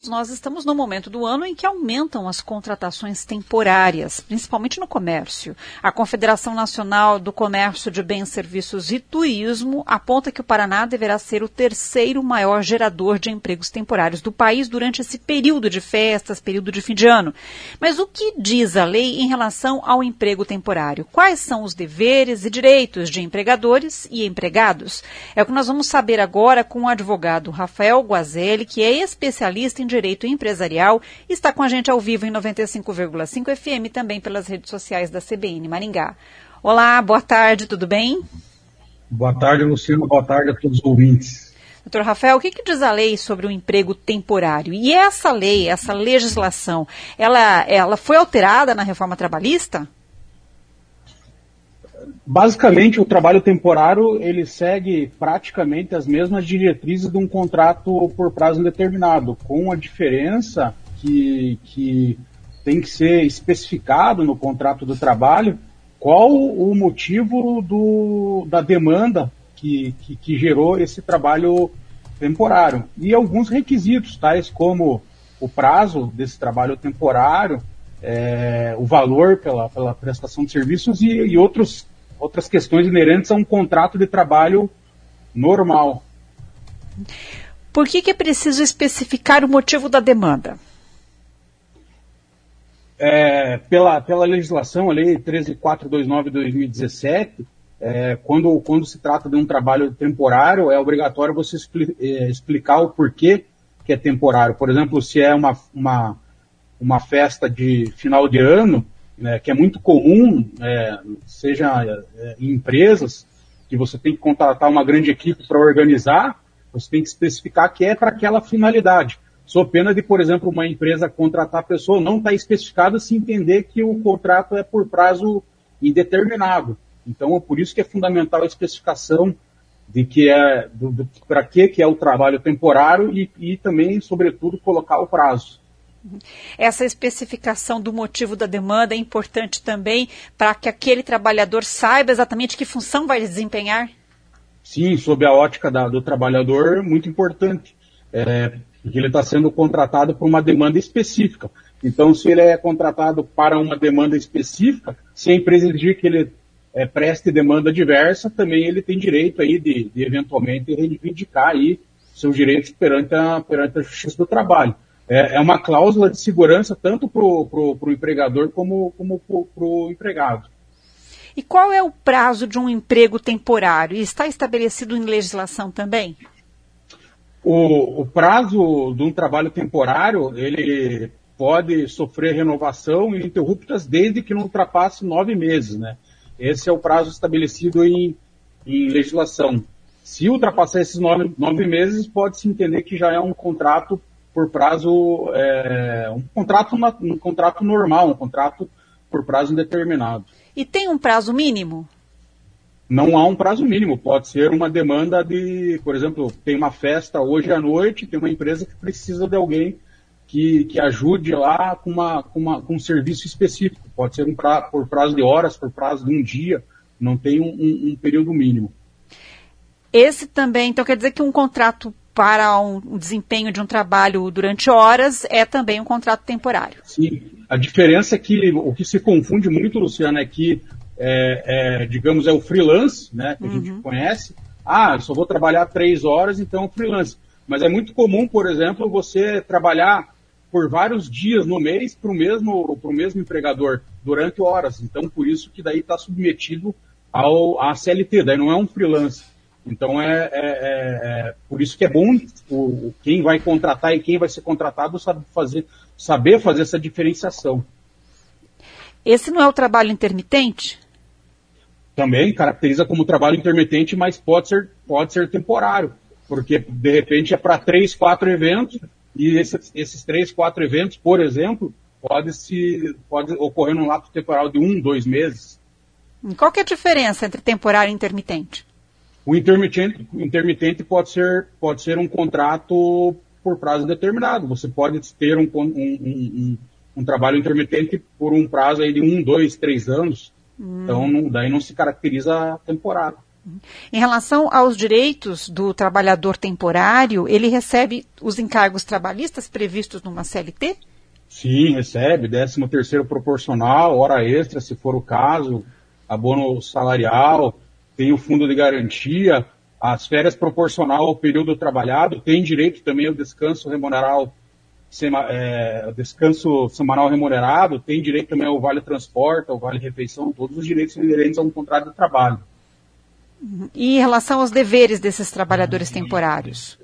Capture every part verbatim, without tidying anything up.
nós estamos no momento do ano em que aumentam as contratações temporárias, principalmente no comércio. A Confederação Nacional do Comércio de Bens, Serviços e Turismo aponta que o Paraná deverá ser o terceiro maior gerador de empregos temporários do país durante esse período de festas, período de fim de ano. Mas o que diz a lei em relação ao emprego temporário? Quais são os deveres e direitos de empregadores e empregados? É o que nós vamos saber agora com o advogado Rafael Guazelli, que é especialista em direito empresarial, e está com a gente ao vivo em noventa e cinco vírgula cinco F M, também pelas redes sociais da C B N Maringá. Olá, boa tarde, tudo bem? Boa tarde, Luciano, boa tarde a todos os ouvintes. Doutor Rafael, o que, que diz a lei sobre o emprego temporário? E essa lei, essa legislação, ela, ela foi alterada na reforma trabalhista? Basicamente, o trabalho temporário, ele segue praticamente as mesmas diretrizes de um contrato por prazo indeterminado, com a diferença que, que tem que ser especificado no contrato do trabalho qual o motivo do, da demanda que, que, que gerou esse trabalho temporário. E alguns requisitos, tais como o prazo desse trabalho temporário, é, o valor pela, pela prestação de serviços e, e outros outras questões inerentes a um contrato de trabalho normal. Por que que é preciso especificar o motivo da demanda? É, pela, pela legislação, a Lei treze mil quatrocentos e vinte e nove de dois mil e dezessete, é, quando, quando se trata de um trabalho temporário, é obrigatório você expli, é, explicar o porquê que é temporário. Por exemplo, se é uma, uma, uma festa de final de ano, É, que é muito comum, é, seja é, em empresas, que você tem que contratar uma grande equipe para organizar, você tem que especificar que é para aquela finalidade. Sou pena de, por exemplo, uma empresa contratar a pessoa, não está especificado se entender que o contrato é por prazo indeterminado. Então, é por isso que é fundamental a especificação de que é, para que, que é o trabalho temporário e, e também, sobretudo, colocar o prazo. Essa especificação do motivo da demanda é importante também para que aquele trabalhador saiba exatamente que função vai desempenhar? Sim, sob a ótica da, do trabalhador, muito importante, é, porque ele está sendo contratado por uma demanda específica. Então, se ele é contratado para uma demanda específica, se a empresa exigir que ele é, preste demanda diversa, também ele tem direito aí de, de eventualmente reivindicar aí seus direitos perante a, perante a Justiça do Trabalho. É uma cláusula de segurança tanto para o empregador como, como para o empregado. E qual é o prazo de um emprego temporário? Está estabelecido em legislação também? O, o prazo de um trabalho temporário, ele pode sofrer renovação ininterruptas desde que não ultrapasse nove meses, né? Esse é o prazo estabelecido em, em legislação. Se ultrapassar esses nove, nove meses, pode-se entender que já é um contrato por prazo, é, um, contrato, um contrato normal, um contrato por prazo indeterminado. E tem um prazo mínimo? Não há um prazo mínimo, pode ser uma demanda de, por exemplo, tem uma festa hoje à noite, tem uma empresa que precisa de alguém que, que ajude lá com, uma, com, uma, com um serviço específico, pode ser um pra, por prazo de horas, por prazo de um dia, não tem um, um, um período mínimo. Esse também, então quer dizer que um contrato para um desempenho de um trabalho durante horas é também um contrato temporário. Sim, a diferença é que o que se confunde muito, Luciana, é que, é, é, digamos, é o freelance, né, que uhum. a gente conhece. Ah, eu só vou trabalhar três horas, então é um freelance. Mas é muito comum, por exemplo, você trabalhar por vários dias no mês para o mesmo, pro mesmo empregador, durante horas. Então, por isso que daí está submetido ao, à C L T, daí não é um freelance. Então, é, é, é, é por isso que é bom o, quem vai contratar e quem vai ser contratado sabe fazer, saber fazer essa diferenciação. Esse não é o trabalho intermitente? Também caracteriza como trabalho intermitente, mas pode ser, pode ser temporário, porque, de repente, é para três, quatro eventos, e esses, esses três, quatro eventos, por exemplo, pode, se, pode ocorrer num lapso temporal de um, dois meses. Qual que é a diferença entre temporário e intermitente? O intermitente, intermitente pode ser, pode ser um contrato por prazo determinado. Você pode ter um, um, um, um trabalho intermitente por um prazo aí de um, dois, três anos. Hum. Então, não, daí não se caracteriza temporário. Em relação aos direitos do trabalhador temporário, ele recebe os encargos trabalhistas previstos numa C L T? Sim, recebe, décimo terceiro proporcional, hora extra, se for o caso, abono salarial, tem o fundo de garantia, as férias proporcional ao período trabalhado, tem direito também ao descanso remunerado, sema, é, descanso semanal remunerado, tem direito também ao vale transporte, ao vale refeição, todos os direitos inerentes a um contrato de trabalho. E em relação aos deveres desses trabalhadores temporários?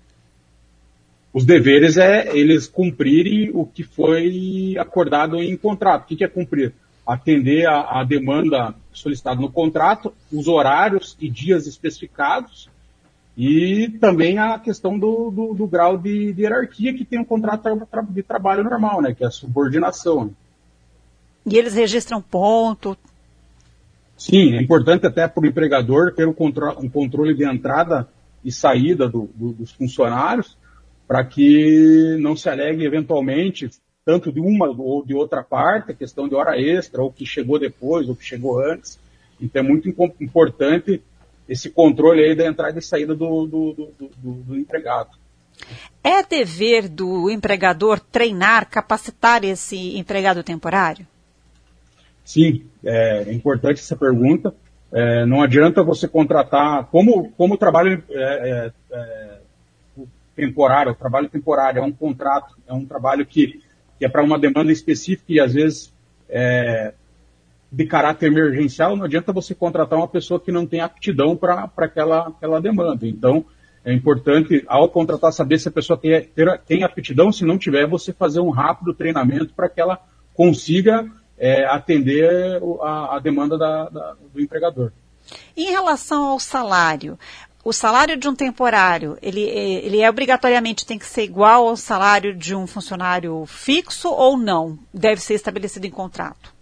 Os deveres é eles cumprirem o que foi acordado em contrato. O que, que é cumprir? Atender a, a demanda solicitada no contrato, os horários e dias especificados e também a questão do, do, do grau de, de hierarquia que tem um contrato de trabalho normal, né, que é a subordinação. E eles registram ponto? Sim, é importante até para o empregador ter um, contro- um controle de entrada e saída do, do, dos funcionários, para que não se alegue eventualmente, tanto de uma ou de outra parte, a questão de hora extra, ou que chegou depois, ou que chegou antes. Então é muito impo- importante esse controle aí da entrada e saída do, do, do, do, do empregado. É dever do empregador treinar, capacitar esse empregado temporário? Sim, é importante essa pergunta. É, não adianta você contratar, como, como o trabalho é, é, é, temporário, o trabalho temporário é um contrato, é um trabalho que, que é para uma demanda específica e às vezes é, de caráter emergencial, não adianta você contratar uma pessoa que não tem aptidão para aquela, aquela demanda. Então, é importante, ao contratar, saber se a pessoa tem, ter, tem aptidão, se não tiver, você fazer um rápido treinamento para que ela consiga É, atender a, a demanda da, da, do empregador. Em relação ao salário, o salário de um temporário, ele, ele é obrigatoriamente tem que ser igual ao salário de um funcionário fixo ou não? Deve ser estabelecido em contrato?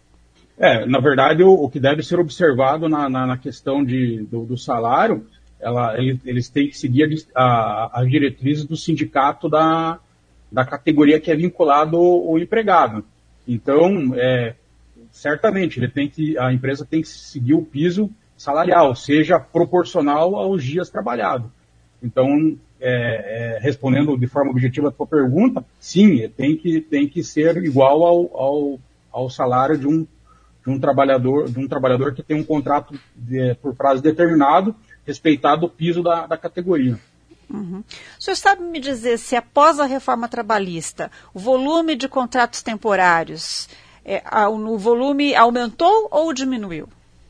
É, na verdade, o, o que deve ser observado na, na, na questão de, do, do salário, ela, eles, eles têm que seguir as diretrizes do sindicato da, da categoria que é vinculado ao empregado. Então, é, certamente, ele tem que, a empresa tem que seguir o piso salarial, seja proporcional aos dias trabalhados. Então, é, é, respondendo de forma objetiva a sua pergunta, sim, tem que, tem que ser igual ao, ao, ao salário de um, de um trabalhador, de um trabalhador que tem um contrato de, por prazo determinado, respeitado o piso da, da categoria. Uhum. O senhor sabe me dizer se após a reforma trabalhista o volume de contratos temporários, é, o volume aumentou ou diminuiu?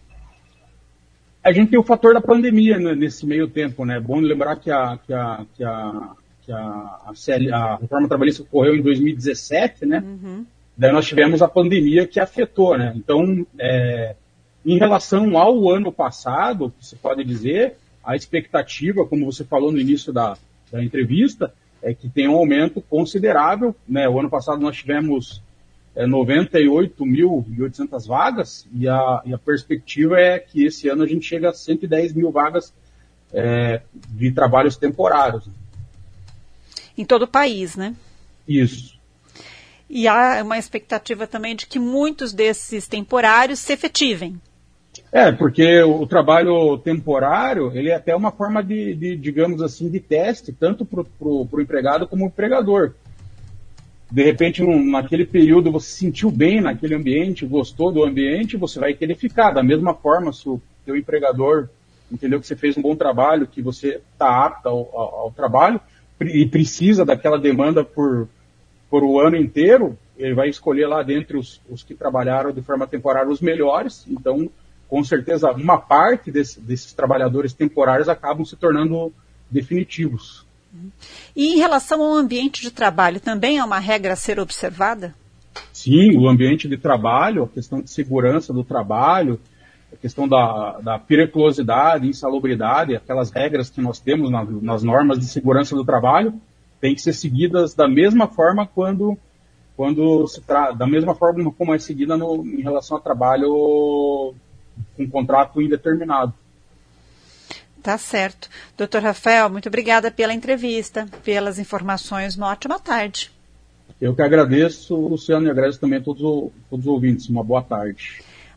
A gente tem o fator da pandemia, né, nesse meio tempo, né? É bom lembrar que a, que a, que a, que a, a, C L, a reforma trabalhista ocorreu em dois mil e dezessete, né? Uhum. Daí nós tivemos a pandemia que afetou, né? Então, é, em relação ao ano passado, que se pode dizer, a expectativa, como você falou no início da, da entrevista, é que tem um aumento considerável, né? O ano passado nós tivemos é, noventa e oito mil e oitocentas vagas e a, e a perspectiva é que esse ano a gente chega a cento e dez mil vagas é, de trabalhos temporários. Em todo o país, né? Isso. E há uma expectativa também de que muitos desses temporários se efetivem. É, porque o trabalho temporário, ele é até uma forma de, de digamos assim, de teste, tanto para o empregado como o empregador. De repente, um, naquele período, você se sentiu bem naquele ambiente, gostou do ambiente, você vai querer ficar. Da mesma forma, se o teu empregador entendeu que você fez um bom trabalho, que você está apto ao, ao, ao trabalho e precisa daquela demanda por, por o ano inteiro, ele vai escolher lá dentre os, os que trabalharam de forma temporária os melhores. Então, com certeza, uma parte desse, desses trabalhadores temporários acabam se tornando definitivos. E em relação ao ambiente de trabalho, também é uma regra a ser observada? Sim, o ambiente de trabalho, a questão de segurança do trabalho, a questão da, da periculosidade, insalubridade, aquelas regras que nós temos na, nas normas de segurança do trabalho, têm que ser seguidas da mesma forma quando, quando se tra- da mesma forma como é seguida no, em relação ao trabalho com contrato indeterminado. Tá certo. doutor Rafael, muito obrigada pela entrevista, pelas informações. Uma ótima tarde. Eu que agradeço, Luciano, e agradeço também a todos, todos os ouvintes. Uma boa tarde.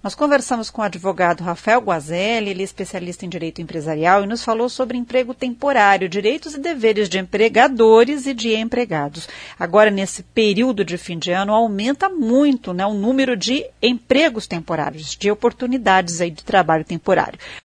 Nós conversamos com o advogado Rafael Guazelli, ele é especialista em direito empresarial e nos falou sobre emprego temporário, direitos e deveres de empregadores e de empregados. Agora, nesse período de fim de ano, aumenta muito, né, o número de empregos temporários, de oportunidades aí de trabalho temporário.